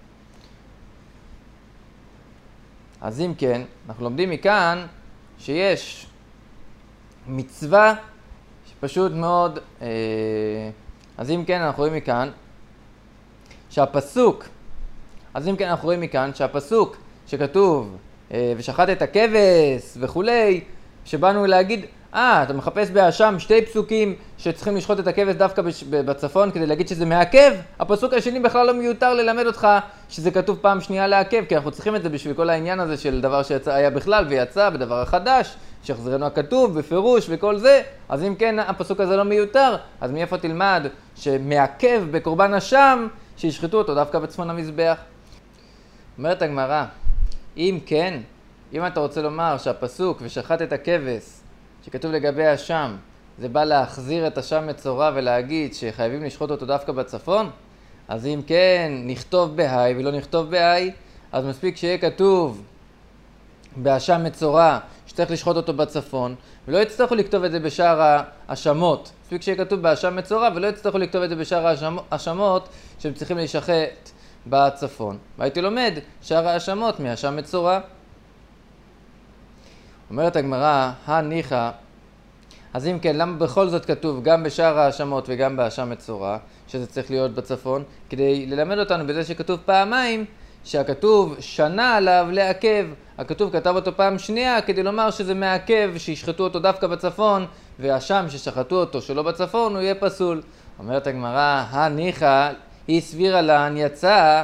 אז אם כן, אנחנו לומדים מכאן שיש מצווה שפשוט מאוד, אז אם כן אנחנו רואים מכאן שהפסוק שכתוב ושחט את הכבש וכולי, שבאנו להגיד, אתה מחפש באשם שתי פסוקים שצריכים לשחוט את הכבש דווקא בצפון כדי להגיד שזה מעכב. הפסוק השני בכלל לא מיותר ללמד אותך שזה כתוב פעם שנייה לעכב, כי אנחנו צריכים את זה בשביל כל העניין הזה של דבר שהיה בכלל ויצא בדבר החדש, שחזרנו הכתוב בפירוש וכל זה. אז אם כן הפסוק הזה לא מיותר, אז מאיפה תלמד שמעכב בקורבן אשם שישחטו אותו דווקא בצפון המזבח? אומרת הגמרא, אם כן, אם אתה רוצה לומר שהפסוק ושחט את הכבש שכתוב לגבי אשם, זה בא להחזיר את אשם מצורע ולהגיד שחייבים לשחוט אותו דווקא בצפון, אז אם כן נכתוב בהי ולא נכתוב בהי, אז מספיק שיהיה כתוב באשם מצורע שצריך לשחוט אותו בצפון, ולא יצטרכו לכתוב את זה בשאר האשמות. מספיק שיהיה כתוב באשם מצורע ולא יצטרכו לכתוב את זה בשאר האשמות שהם צריכים להישחט בצפון. והייתי לומד שאר האשמות מאשם מצורע. אומרת הגמרא, הניחא, אז אם כן, למה בכל זאת כתוב גם בשאר האשמות וגם באשם מצורע, שזה צריך להיות בצפון? כדי ללמד אותנו בזה שכתוב פעמיים, שהכתוב שנה עליו לעכב. הכתוב כתב אותו פעם שנייה כדי לומר שזה מעכב, שישחטו אותו דווקא בצפון, והאשם ששחטו אותו שלא בצפון הוא יהיה פסול. אומרת הגמרא, הניחא, היא סבירה לן יצא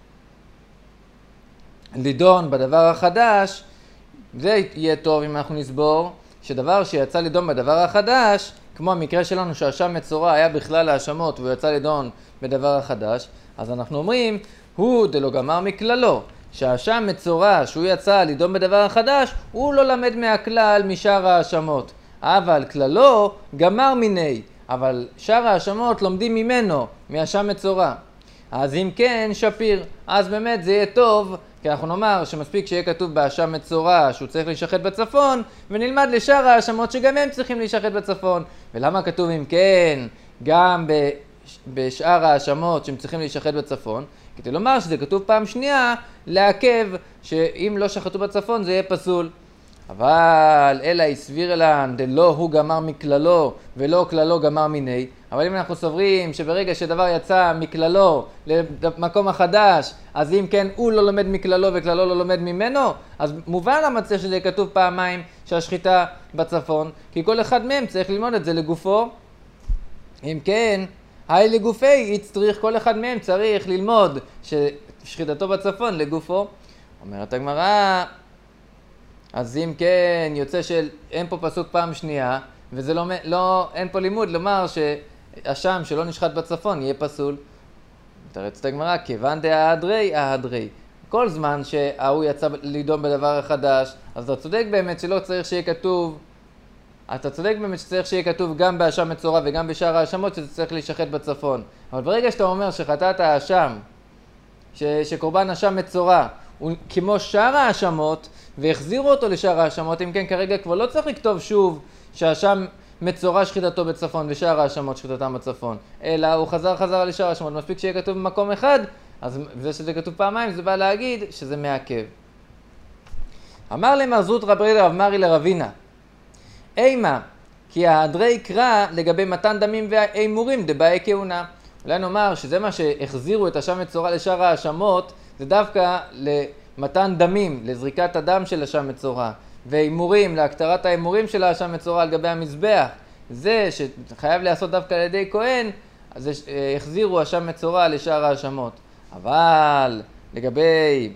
לדון בדבר החדש. זה יהיה טוב אם אנחנו נסבור שדבר שיצא לדון בדבר החדש, כמו המקרה שלנו שהאשם מצורע היה בכלל האשמות והוא יצא לדון בדבר החדש, אז אנחנו אומרים, הוא דלא גמר מכללו, שהאשם מצורע שהוא יצא לדון בדבר החדש, הוא לא למד מהכלל משאר האשמות. אבל כללו גמר מיני, אבל שאר האשמות לומדים ממנו, מהאשם מצורע. אז אם כן, שפיר. אז באמת זה יהיה טוב, כי אנחנו נאמר שמספיק שיהיה כתוב באשם מצורע שהוא צריך להישחט בצפון, ונלמד לשאר האשמות שגם הם צריכים להישחט בצפון. ולמה כתוב אם כן גם בשאר האשמות שהם צריכים להישחט בצפון? כדי לומר שזה כתוב פעם שנייה לעכב, שאם לא שחטו בצפון זה יהיה פסול. אבל אלא הסביר אלן דלא הוא גמר מכללו ולא כללו גמר מיני. אבל אם אנחנו סוברים שברגע שדבר יצא מכללו למקום החדש, אז אם כן הוא לא לומד מכללו וכללו לא לומד ממנו, אז מובן למה צריך שזה כתוב פעמיים שהשחיטה בצפון, כי כל אחד מהם צריך ללמוד את זה לגופו. אם כן, היי לגופי, צריך כל אחד מהם צריך ללמוד ששחיטתו בצפון לגופו. אומרת הגמרא, אז אם כן, יוצא שאין פה פסוק פעם שנייה, וזה אין פה לימוד לומר שהשם שלא נשחט בצפון יהיה פסול. מתרצת הגמרא, כיוון דההדרי, ההדרי. כל זמן שההוא יצא לדון בדבר החדש, אז אתה צודק באמת שלא צריך שיהיה כתוב, אתה צודק באמת שצריך שיהיה כתוב גם באשם מצורע וגם בשאר האשמות שזה צריך להישחט בצפון. אבל ברגע שאתה אומר שחטאת האשם, שקורבן אשם מצורע, הוא כמו שאר האשמות, והחזירו אותו לשאר האשמות, אם כן כרגע כבר לא צריך לכתוב שוב שהאשם מצורע שחיטתו בצפון ושאר האשמות שחיטתם בצפון, אלא הוא חזר לשאר האשמות, מספיק שיהיה כתוב במקום אחד, אז זה שזה כתוב פעמיים זה בא להגיד שזה מעכב. אמר למר זוטרא ברי רב מרי לרבינה, אימה, כי ההדרי קרא לגבי מתן דמים והאימורים דבאי כהונה. אולי נאמר שזה מה שהחזירו את אשם מצורע לשאר האשמות, זה דווקא למתן דמים, לזריקת הדם של אשם מצורע, והאימורים, להקטרת האימורים של האשם מצורע על גבי המזבח. זה שחייב לעשות דווקא על ידי כהן, אז החזירו אשם מצורע לשאר האשמות. אבל לגבי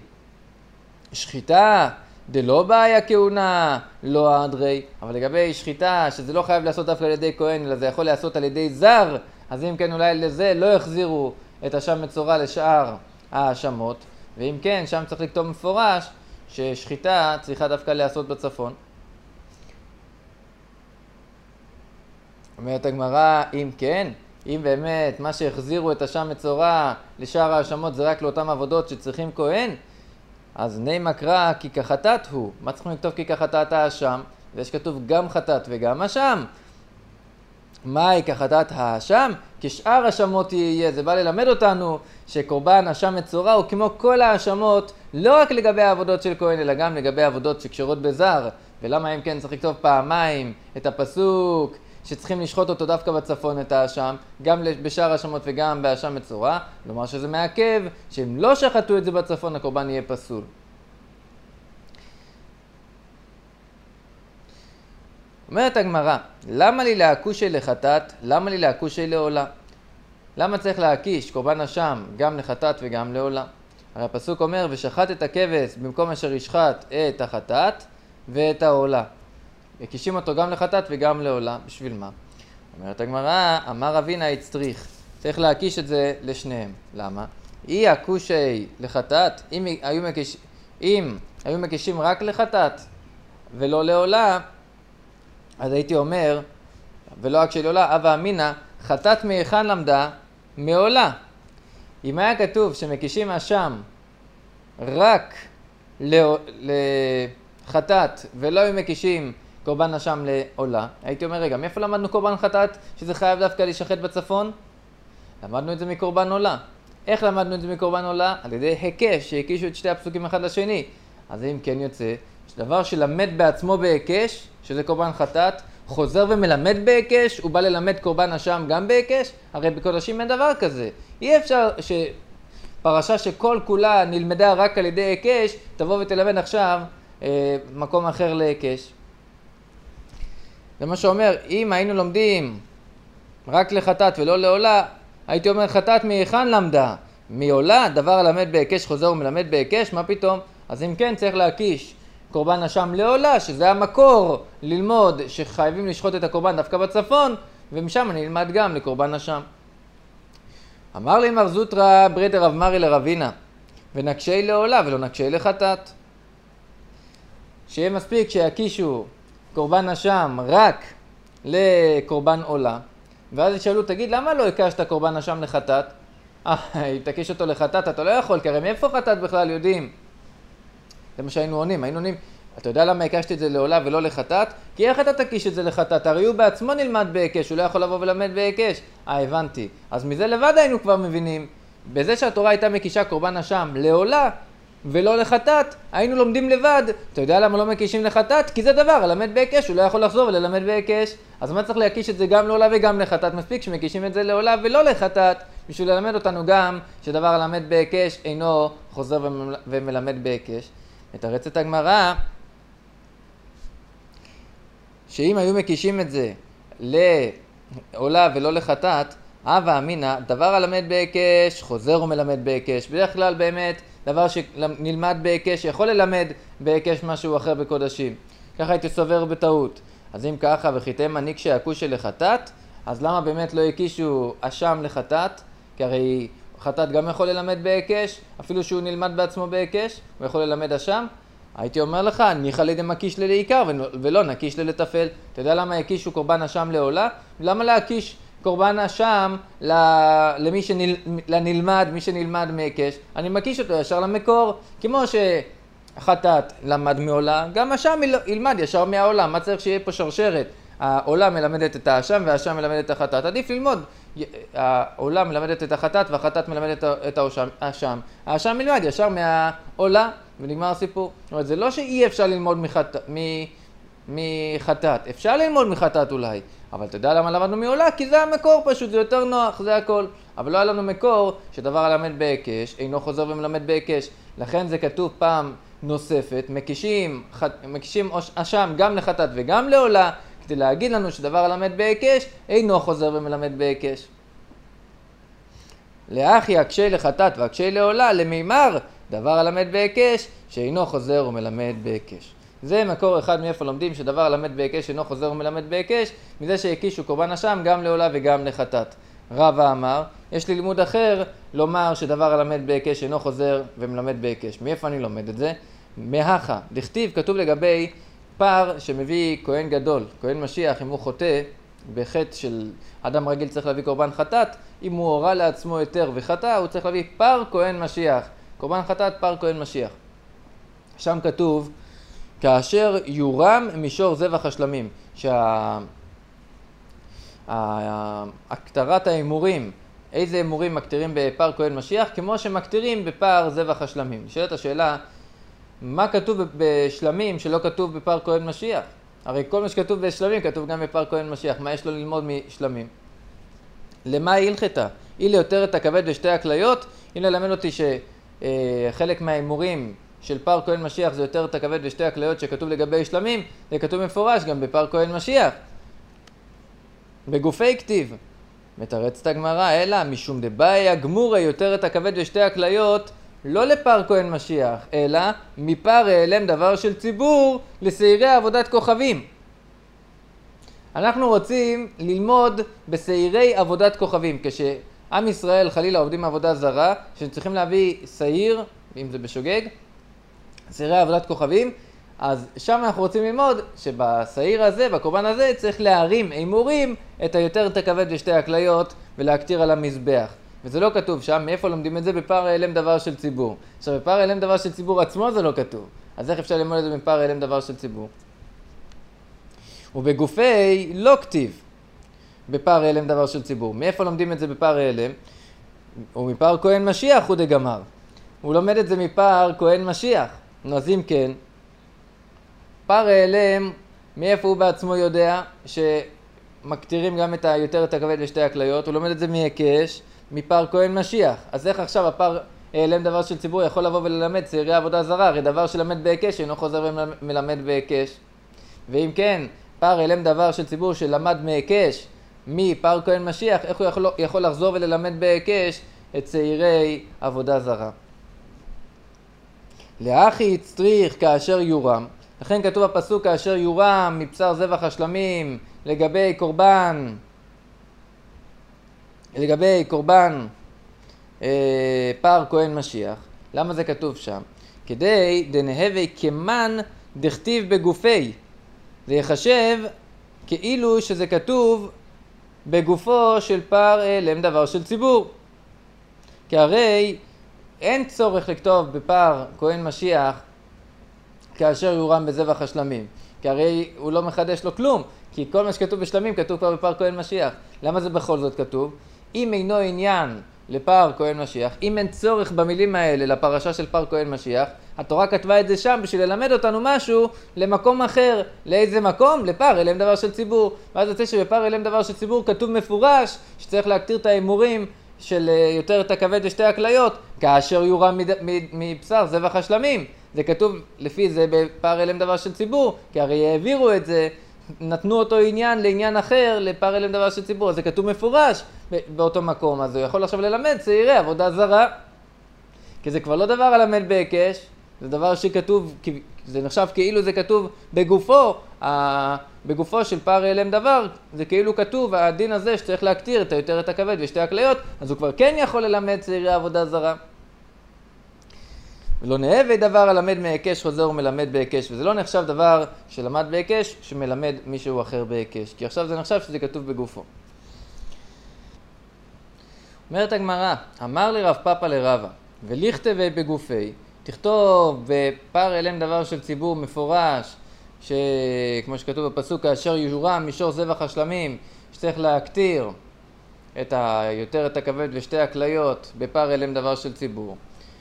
שחיטה, דלא בעיה כהונה, לא ההדרי. אבל לגבי שחיטה, שזה לא חייב לעשות דווקא על ידי כהן, אלא זה יכול לעשות על ידי זר, אז אם כן אולי לזה לא יחזירו את אשם מצורע לשאר האשמות. ואם כן, שם צריך לכתוב מפורש ששחיטה צריכה דווקא לעשות בצפון. אומרת הגמרא, אם כן, אם באמת מה שהחזירו את אשם מצורע לשאר האשמות זה רק לאותם עבודות שצריכים כהן, אז נימה קרא כי כחטאת הוא. מה צריכים לכתוב כי כחטאת האשם? ויש כתוב גם חטאת וגם אשם. מהי כחטאת האשם? כשאר האשמות יהיה. זה בא ללמד אותנו שקורבן אשם מצורע הוא כמו כל האשמות, לא רק לגבי העבודות של כהן, אלא גם לגבי העבודות שקשורות בזר. ולמה אם כן צריך לכתוב פעמיים את הפסוק שצריכים לשחוט אותו דווקא בצפון את האשם, גם בשאר האשמות וגם באשם מצורע, לומר שזה מעכב, שאם לא שחטו את זה בצפון הקורבן יהיה פסול. אומרת הגמרא, למה לי להקושי לחטאת, למה לי להקושי לעולה? למה צריך להקיש קורבן אשם גם לחטאת וגם לעולה? הרי הפסוק אומר, ושחט את הכבש במקום אשר ישחט את החטאת ואת העולה. הקישים אותו גם לחטאת וגם לעולה. בשביל מה? אומרת הגמרא, אמר אבינה צריך להקיש את זה לשניהם. למה? אי הקושי לחטאת, אם היו מקישים רק לחטאת ולא לעולה, אז הייתי אומר, ולא רק של עולה, אבא אמינה, חטאת מהיכן למדה? מעולה. אם היה כתוב שמקישים אשם רק לחטאת ולא היו מקישים קורבן אשם לעולה, הייתי אומר, רגע, מאיפה למדנו קורבן חטאת שזה חייב דווקא להישחט בצפון? למדנו את זה מקורבן עולה. איך למדנו את זה מקורבן עולה? על ידי היקש, שהקישו את שתי הפסוקים אחד לשני. אז אם כן יוצא, שדבר שלמד בעצמו בהיקש, שזה קורבן חטאת, חוזר ומלמד בהיקש, הוא בא ללמד קורבן אשם גם בהיקש? הרי בקודשים אין דבר כזה. אי אפשר שפרשה שכל כולה נלמדה רק על ידי היקש, תבוא ותלמד עכשיו מקום אחר להיקש. זה מה שאומר, אם היינו לומדים רק לחטאת ולא לעולה, הייתי אומר חטאת מהיכן למדה? מעולה, דבר הלמד בהיקש חוזר ומלמד בהיקש, מה פתאום? אז אם כן צריך להקיש קורבן אשם לעולה, שזה המקור ללמוד שחייבים לשחוט את הקורבן דווקא בצפון, ומשם אני אלמד גם לקורבן אשם. אמר לי מר זוטרא ברי דרב מרי לרבינה, ונקשי לעולה ולא נקשי לחטאת. שיהיה מספיק שיקישו קורבן אשם רק לקורבן עולה, ואז ישאלו, תגיד, למה לא הקשת קורבן אשם לחטאת? אם תקיש אותו לחטאת, אתה לא יכול, כי הרי מאיפה חטאת בכלל יודעים? זה מה שהיינו עונים, אתה יודע למה הקשתי את זה לעולה ולא לחטאת? כי איך אתה תקיש את זה לחטאת? הרי הוא בעצמו נלמד בהיקש, הוא לא יכול לבוא ולמד בהיקש. הבנתי. אז מזה לבד היינו כבר מבינים. בזה שהתורה הייתה מקישה קורבן אשם לעולה, ולא לחטאת, היינו לומדים לבד. אתה יודע למה לא מקישים לחטאת? כי זה דבר, הלמד בהיקש, הוא לא יכול לחזור וללמד בהיקש. אז מה צריך להקיש את זה גם לעולה וגם לחטאת? מספיק שמקישים את זה לעולה ולא לחטאת, בשביל ללמד אותנו גם שדבר הלמד בהיקש אינו חוזר ומלמד בהיקש. מתרצת הגמרא, שאם היו מקישים את זה לעולה ולא לחטאת, הווה אמינא, דבר הלמד בהיקש חוזר ומלמד בהיקש. בדרך כלל באמת דבר שנלמד בהיקש יכול ללמד בהיקש משהו אחר בקודשים. ככה הייתי סובר בטעות. אז אם ככה, וחיתם מניק שהכושי לחטאת, אז למה באמת לא הקישו אשם לחטאת? כי הרי חטאת גם יכול ללמד בהיקש, אפילו שהוא נלמד בעצמו בהיקש, הוא יכול ללמד אשם. הייתי אומר לך, ניחא לידי מקיש לעיקר ולא נקיש לטפל. אתה יודע למה הקישו קורבן אשם לעולה? למה להקיש קורבן אשם לנלמד, מי שנלמד מהיקש? אני מקיש אותו ישר למקור, כמו שחטאת למד מעולה, גם אשם ילמד ישר מהעולה. מה צריך שיהיה פה שרשרת? העולה מלמדת את האשם והאשם מלמדת את החטאת. עדיף ללמוד, העולה מלמדת את החטאת והחטאת מלמדת את האשם. האשם מלמד ישר מהעולה ונגמר הסיפור. זאת אומרת, זה לא שאי אפשר ללמוד מחטאת, אפשר ללמוד מחטאת אולי, אבל אתה יודע למה למדנו מעולה? כי זה המקור פשוט, זה יותר נוח, זה הכל. אבל לא היה לנו מקור שדבר הלמד בהיקש אינו חוזר ומלמד בהיקש. לכן זה כתוב פעם נוספת, מקישים אשם גם לחטאת וגם לעולה, כדי להגיד לנו שדבר הלמד בהיקש אינו חוזר ומלמד בהיקש. לאחי הקשי לחטאת והקשי לעולה, למימר דבר הלמד בהיקש שאינו חוזר ומלמד בהיקש. זה מקור אחד מאיפה לומדים שדבר הלמד בהיקש אינו חוזר ומלמד בהיקש, מזה שהקישו קורבן אשם גם לעולה וגם לחטאת. רבא אמר, יש לי לימוד אחר לומר שדבר הלמד בהיקש אינו חוזר ומלמד בהיקש. מאיפה אני לומד את זה? מהכה, דכתיב, כתוב לגבי פר שמביא כהן גדול, כהן משיח, אם הוא חוטא בחטא של אדם רגיל צריך להביא קורבן חטאת, אם הוא הורה לעצמו יותר וחטא, הוא צריך להביא פר כהן משיח, קורבן חטאת, פר כהן משיח. שם כתוב, כאשר יורם מישור זבח השלמים, הקטרת האמורים, איזה אמורים מקטירים בפר כהן משיח, כמו שמקטירים בפר זבח השלמים. נשאלת השאלה, מה כתוב בשלמים שלא כתוב בפר כהן משיח? הרי כל מה שכתוב בשלמים כתוב גם בפר כהן משיח, מה יש לו ללמוד משלמים? למה היא הלכתה? היא ליותר את הכבד לשתי הכליות? הנה ללמד אותי שחלק מהאמורים של פר כהן משיח זה יותר את הכבד לשתי הכליות שכתוב לגבי שלמים, זה כתוב מפורש גם בפר כהן משיח. בגופי כתיב, מתרצת הגמרא, אלא משום דבאי הגמורה יותר את הכבד לשתי הכליות, לא לפר כהן משיח, אלא מפר העלם דבר של ציבור לשעירי עבודת כוכבים. אנחנו רוצים ללמוד בשעירי עבודת כוכבים, כשעם ישראל חלילה עובדים עבודה זרה, שצריכים להביא שעיר, אם זה בשוגג, שעירי עבודת כוכבים, אז שם אנחנו רוצים ללמוד שבשעיר הזה, בקורבן הזה, צריך להרים אמורים את היותר תכבד לשתי הכליות ולהקטיר על המזבח. וזה לא כתוב שם, מאיפה לומדים את זה? בפר העלם דבר של ציבור. עכשיו, בפר העלם דבר של ציבור עצמו זה לא כתוב. אז איך אפשר ללמוד את זה בפר העלם דבר של ציבור? ובגופי לא כתיב בפר העלם דבר של ציבור. מאיפה לומדים את זה בפר העלם? ומפר כהן משיח הוא דגמר. הוא לומד את זה מפר כהן משיח. אז אם כן, פר העלם, מאיפה הוא בעצמו יודע שמקטירים גם את היותר את הכבד לשתי הכליות? הוא לומד את זה מהיקש, מפר כהן משיח. אז איך עכשיו הפר העלם דבר של ציבור יכול לבוא וללמד שעירי עבודה זרה? הרי דבר שלמד בהיקש אינו חוזר ומלמד בהיקש. ואם כן, פר העלם דבר של ציבור שלמד מהיקש מפר כהן משיח, איך הוא יכול לחזור וללמד בהיקש את שעירי עבודה זרה? לאחי צריך כאשר יורם. לכן כתוב הפסוק כאשר יורם מבשר זבח השלמים לגבי קורבן פר כהן משיח. למה זה כתוב שם? כדי דנהווה כמן דכתיב בגופי. זה יחשב כאילו שזה כתוב בגופו של פר העלם דבר של ציבור. כי הרי אין צורך לכתוב בפר כהן משיח כאשר יורם בזבח השלמים. כי הרי הוא לא מחדש לו כלום. כי כל מה שכתוב בשלמים כתוב כבר בפר כהן משיח. למה זה בכל זאת כתוב? אם אינו עניין לפר כהן משיח. אם אין צורך במילים האלה לפרשה של פר כהן משיח, התורה כתבה את זה שם בשביל ללמד אותנו משהו למקום אחר. לאיזה מקום? לפר אליהם דבר של ציבור. ואז יוצא שבפר אליהם דבר של ציבור כתוב מפורש שצריך להקטיר את האמורים של יותר את הכבד ושתי הכליות כאשר יורם מבשר זבח השלמים. זה כתוב לפי זה בפר אליהם דבר של ציבור, כי הרי העבירו את זה, נתנו אותו עניין לעניין אחר, לפר אליהם דבר של ציבור. אז זה כתוב מפורש באותו מקום, אז הוא יכול עכשיו ללמד צעירי עבודה זרה. כי זה כבר לא דבר הלמד בהיקש, זה דבר שכתוב, זה נחשב כאילו זה כתוב בגופו, בגופו של פר אליהם דבר, זה כאילו כתוב, הדין הזה שצריך להקטיר את יותר את הכבד ושתי הכליות, אז הוא כבר כן יכול ללמד צעירי עבודה זרה. ולא נהווה דבר הלמד מהיקש חוזר ומלמד בהיקש, וזה לא נחשב דבר שלמד בהיקש שמלמד מישהו אחר בהיקש, כי עכשיו זה נחשב שזה כתוב בגופו. אומרת הגמרא, אמר לי רב פאפא לרבא, ולכתבי בגופי, תכתוב בפר אליהם דבר של ציבור מפורש, שכמו שכתוב בפסוק, כאשר יורם מישור זבח השלמים, שצריך להקטיר יותר את הכבד ושתי הכליות בפר אליהם דבר של ציבור.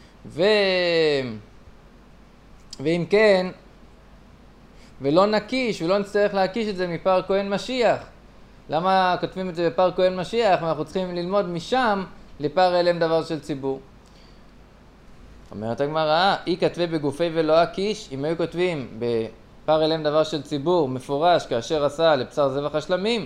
ואם כן, ולא נקיש, ולא נצטרך להקיש את זה מפר כהן משיח. למה כותבים את זה בפר כהן משיח? ואנחנו צריכים ללמוד משם לפר אליהם דבר של ציבור. אומרת הגמרא, אי כתבי בגופי ולא אקיש, אם היו כותבים בפר אליהם דבר של ציבור מפורש כאשר עשה לבשר זבח השלמים,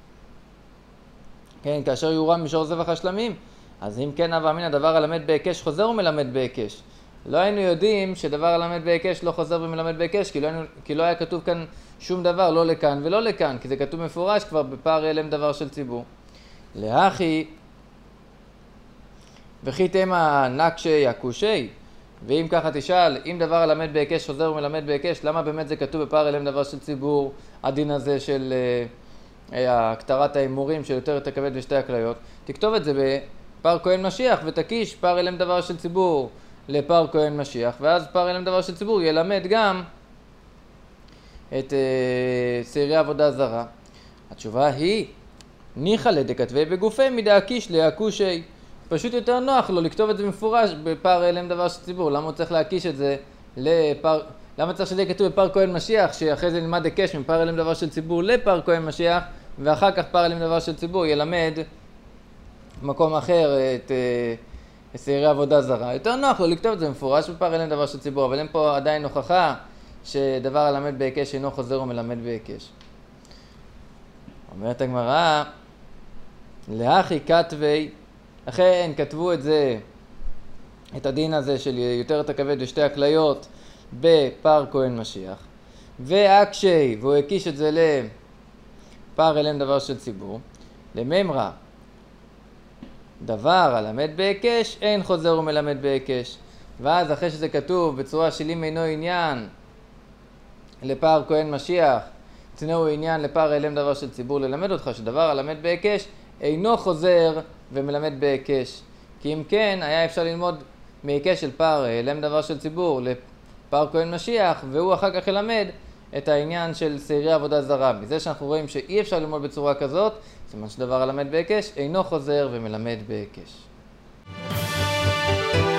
כן, כאשר יורם מישור זבח השלמים, אז אם כן הווה אמינא דבר הלמד בהיקש חוזר ומלמד בהיקש. לא היינו יודעים שדבר הלמד בהיקש לא חוזר ומלמד בהיקש, כי לא היה כתוב כאן שום דבר, לא לכאן ולא לכאן, כי זה כתוב מפורש כבר בפר אליהם דבר של ציבור. להכי וכי תמה נקשי הכושי, ואם ככה תשאל, אם דבר הלמד בהיקש חוזר ומלמד בהיקש, למה באמת זה כתוב בפר אליהם דבר של ציבור, הדין הזה של הקטרת האמורים של יותר את הכבד ושתי הכליות? תכתוב את זה בפר כהן משיח ותקיש פר אליהם דבר של ציבור לפר כהן משיח, ואז פר אליהם דבר של ציבור ילמד גם את צעירי עבודה זרה. התשובה היא, ניחא לדכתבי בגופי מדאקיש להכושי. פשוט יותר נוח לו לכתוב את זה מפורש בפר אליהם דבר של ציבור. למה הוא צריך להקיש את זה למה צריך שזה יהיה כתוב בפר כהן משיח, שאחרי זה נלמד היקש מפר אליהם דבר של ציבור לפר כהן משיח, ואחר כך פר אליהם דבר של ציבור ילמד במקום אחר את צעירי עבודה זרה. יותר נוח לו לכתוב את זה מפורש בפר אליהם דבר של ציבור, אבל אין פה עדיין הוכחה שדבר הלמד בהיקש אינו חוזר ומלמד בהיקש. אומרת הגמרא, להכי כתבי, אכן כתבו את זה, את הדין הזה של יותר את הכבד ושתי הכליות בפר כהן משיח, ואקשי, והוא הקיש את זה לפר אליהם דבר של ציבור, לממרא, דבר הלמד בהיקש אין חוזר ומלמד בהיקש. ואז אחרי שזה כתוב בצורה של אם אינו עניין לפר כהן משיח, צנעו עניין לפר אליהם דבר של ציבור, ללמד אותך שדבר הלמד בהיקש אינו חוזר ומלמד בהיקש. כי אם כן, היה אפשר ללמוד מהיקש של פר אליהם דבר של ציבור לפר כהן משיח, והוא אחר כך ילמד את העניין של צעירי עבודה זרה. מזה שאנחנו רואים שאי אפשר ללמוד בצורה כזאת, סימן שדבר הלמד בהיקש אינו חוזר ומלמד בהיקש.